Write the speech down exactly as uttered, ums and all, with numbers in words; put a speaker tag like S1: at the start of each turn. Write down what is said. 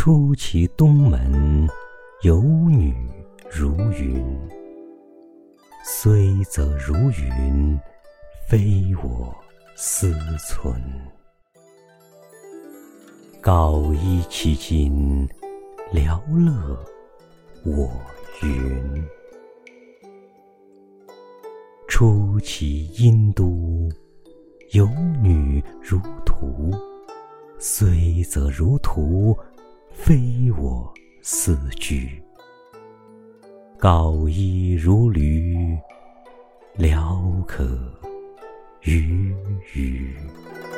S1: 出其东门，有女如云。虽则如云，非我思存。高衣起襟，聊乐我云。出其阴都，有女如图。虽则如图，非我思居。高衣如履，聊可于鱼。